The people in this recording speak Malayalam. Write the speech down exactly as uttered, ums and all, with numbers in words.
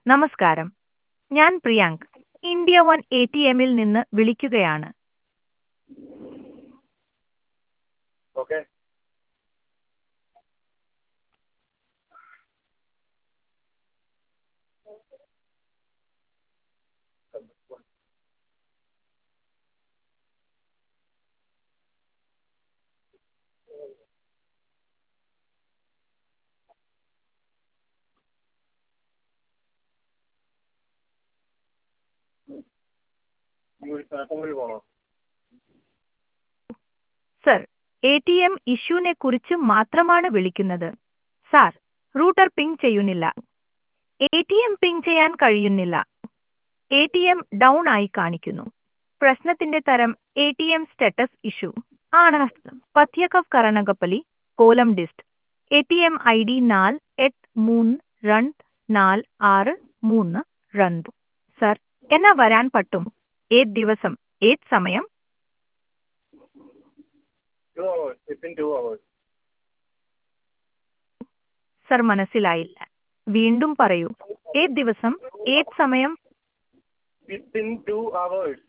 നമസ്കാരം, ഞാൻ Priyank. India one A T എമ്മിൽ നിന്ന് വിളിക്കുകയാണ്. Okay. You കനകക്കുടി പോണോ? സർ, എ ടി എം ഇഷ്യൂനെ കുറിച്ച് മാത്രമാണ് വിളിക്കുന്നത്. സാർ, റൂട്ടർ പിങ് ചെയ്യുന്നില്ല. എ ടി എം പിങ് ചെയ്യാൻ കഴിയുന്നില്ല. എ ടി എം ഡൗൺ ആയി കാണിക്കുന്നു. പ്രശ്നത്തിന്റെ തരം A T M status issue ആണ്. പത്യകവ് കരണകപ്പലി കോലം ഡിസ്റ്റ് A T M I D നാല് എട്ട് മൂന്ന് രണ്ട് നാല് ആറ് മൂന്ന് രണ്ട്. സർ, എന്നാ വരാൻ പറ്റും? ഏത് ദിവസം, ഏത് സമയം? Two hours. Within two hours. Sir, മനസ്സിലായില്ല. വീണ്ടും പറയൂ. ഏത് ദിവസം, ഏത് സമയം? Within two hours.